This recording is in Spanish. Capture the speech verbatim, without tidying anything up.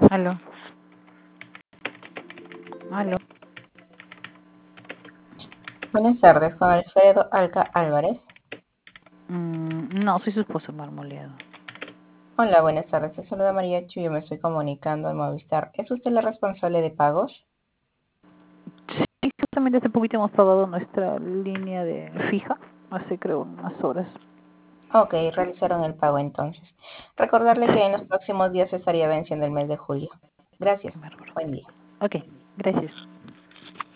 Aló, aló. Buenas tardes, con Alfredo Alca Álvarez. Mm, no, soy su esposo marmoleado. Hola, buenas tardes. Te saluda María Chu. Yo me estoy comunicando en Movistar. ¿Es usted la responsable de pagos? Sí, justamente hace poquito hemos pagado nuestra línea de fija, hace creo unas horas. Ok, realizaron el pago entonces. Recordarle que Sí, en los próximos días estaría venciendo el mes de julio. qué Gracias. bárbaro. Buen día. Ok, gracias.